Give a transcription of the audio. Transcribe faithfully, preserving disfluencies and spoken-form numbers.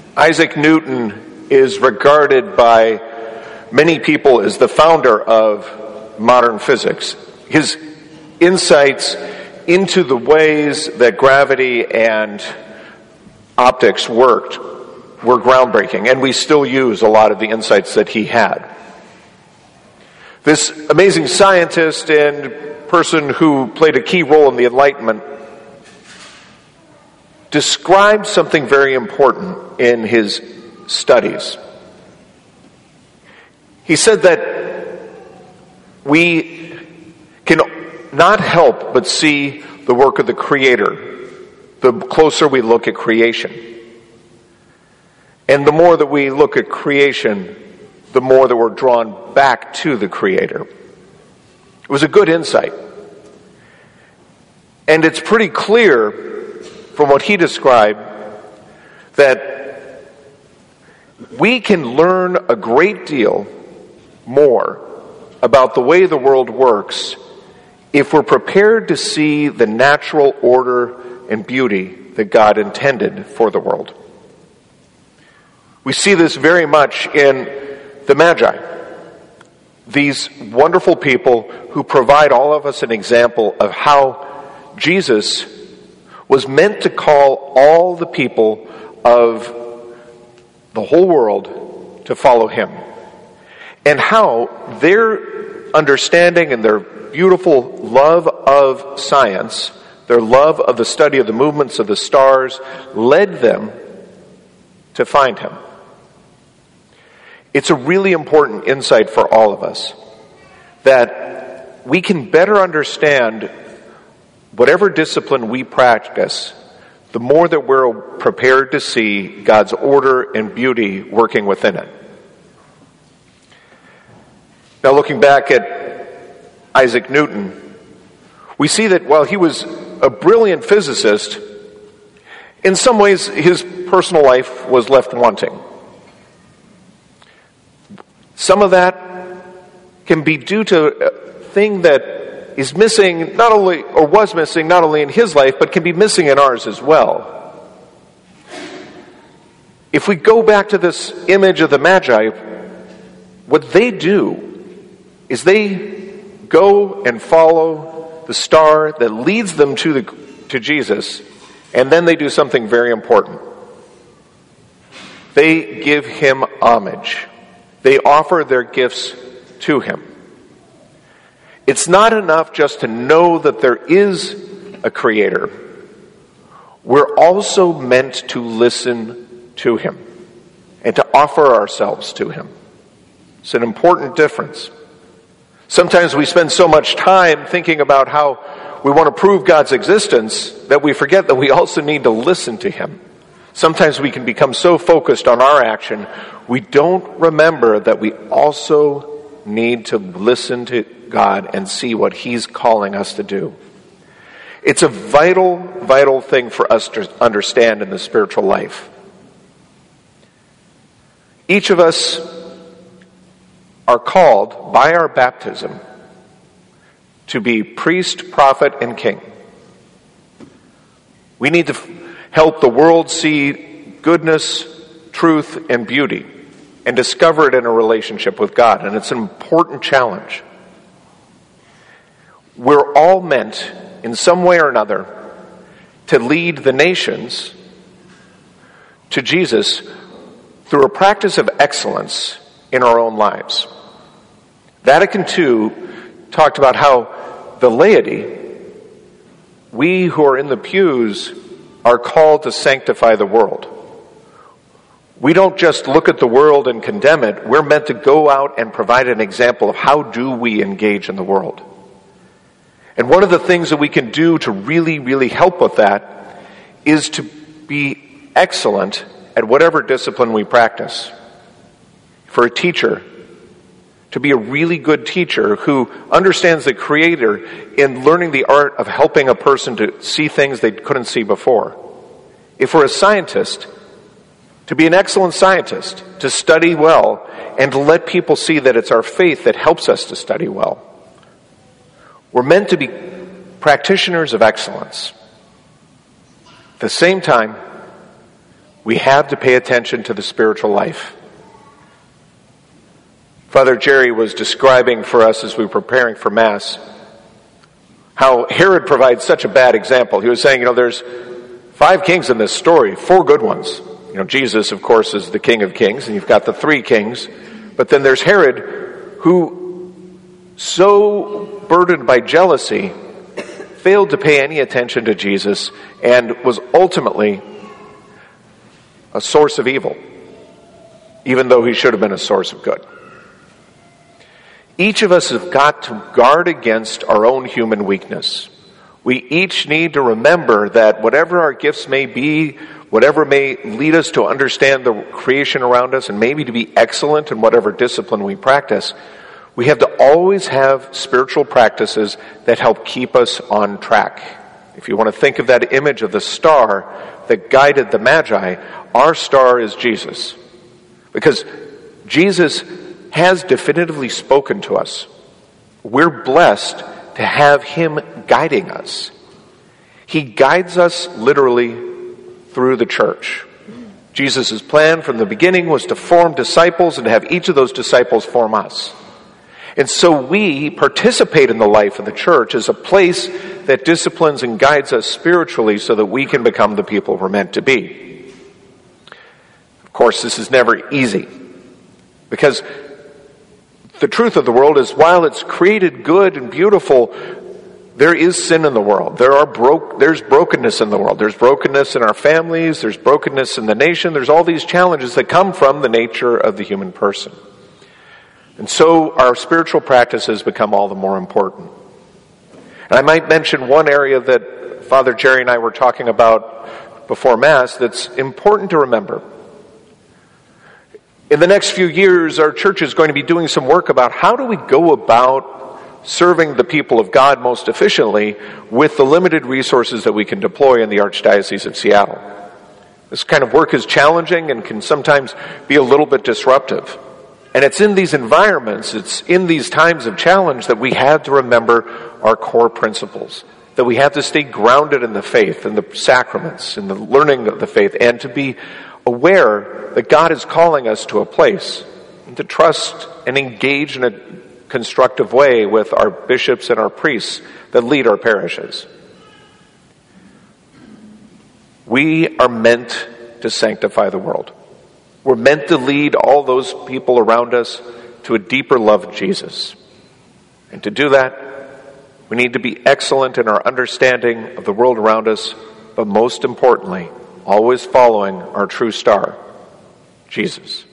Isaac Newton is regarded by many people as the founder of modern physics. His insights into the ways that gravity and optics worked were groundbreaking, and we still use a lot of the insights that he had. This amazing scientist and person who played a key role in the Enlightenment described something very important in his studies. He said that we can not help but see the work of the Creator the closer we look at creation. And the more that we look at creation, the more that we're drawn back to the Creator. It was a good insight. And it's pretty clear from what he described that we can learn a great deal more about the way the world works if we're prepared to see the natural order and beauty that God intended for the world. We see this very much in the Magi, these wonderful people who provide all of us an example of how Jesus was meant to call all the people of the whole world to follow him, and how their understanding and their beautiful love of science, their love of the study of the movements of the stars, led them to find him. It's a really important insight for all of us that we can better understand whatever discipline we practice, the more that we're prepared to see God's order and beauty working within it. Now, looking back at Isaac Newton, we see that while he was a brilliant physicist, in some ways his personal life was left wanting. Some of that can be due to a thing that is missing not only, or was missing not only in his life, but can be missing in ours as well. If we go back to this image of the Magi, what they do is they go and follow the star that leads them to the to Jesus, and then they do something very important. They give him homage. They offer their gifts to him. It's not enough just to know that there is a Creator. We're also meant to listen to him and to offer ourselves to him. It's an important difference. Sometimes we spend so much time thinking about how we want to prove God's existence that we forget that we also need to listen to him. Sometimes we can become so focused on our action, we don't remember that we also need to listen to God and see what he's calling us to do. It's a vital, vital thing for us to understand in the spiritual life. Each of us are called by our baptism to be priest, prophet, and king. We need to f- help the world see goodness, truth, and beauty, and discover it in a relationship with God. And it's an important challenge. We're all meant, in some way or another, to lead the nations to Jesus through a practice of excellence in our own lives. Vatican Two talked about how the laity, we who are in the pews, are called to sanctify the world. We don't just look at the world and condemn it. We're meant to go out and provide an example of how do we engage in the world. And one of the things that we can do to really, really help with that is to be excellent at whatever discipline we practice. For a teacher, to be a really good teacher who understands the Creator in learning the art of helping a person to see things they couldn't see before. If we're a scientist, to be an excellent scientist, to study well, and to let people see that it's our faith that helps us to study well. We're meant to be practitioners of excellence. At the same time, we have to pay attention to the spiritual life. Father Jerry was describing for us as we were preparing for Mass how Herod provides such a bad example. He was saying, you know, there's five kings in this story, four good ones. You know, Jesus, of course, is the King of Kings, and you've got the three kings. But then there's Herod, who, so burdened by jealousy, failed to pay any attention to Jesus and was ultimately a source of evil, even though he should have been a source of good. Each of us have got to guard against our own human weakness. We each need to remember that whatever our gifts may be, whatever may lead us to understand the creation around us, and maybe to be excellent in whatever discipline we practice, we have to always have spiritual practices that help keep us on track. If you want to think of that image of the star that guided the Magi, our star is Jesus. Because Jesus has definitively spoken to us. We're blessed to have him guiding us. He guides us literally through the church. Jesus' plan from the beginning was to form disciples and to have each of those disciples form us. And so we participate in the life of the church as a place that disciplines and guides us spiritually so that we can become the people we're meant to be. Of course, this is never easy, because the truth of the world is, while it's created good and beautiful, there is sin in the world. There are broke, there's brokenness in the world. There's brokenness in our families. There's brokenness in the nation. There's all these challenges that come from the nature of the human person. And so our spiritual practices become all the more important. And I might mention one area that Father Jerry and I were talking about before Mass that's important to remember. In the next few years, our church is going to be doing some work about how do we go about serving the people of God most efficiently with the limited resources that we can deploy in the Archdiocese of Seattle. This kind of work is challenging and can sometimes be a little bit disruptive. And it's in these environments, it's in these times of challenge that we have to remember our core principles, that we have to stay grounded in the faith, in the sacraments, in the learning of the faith, and to be aware that God is calling us to a place, and to trust and engage in a constructive way with our bishops and our priests that lead our parishes. We are meant to sanctify the world. We're meant to lead all those people around us to a deeper love of Jesus. And to do that, we need to be excellent in our understanding of the world around us, but most importantly, always following our true star, Jesus.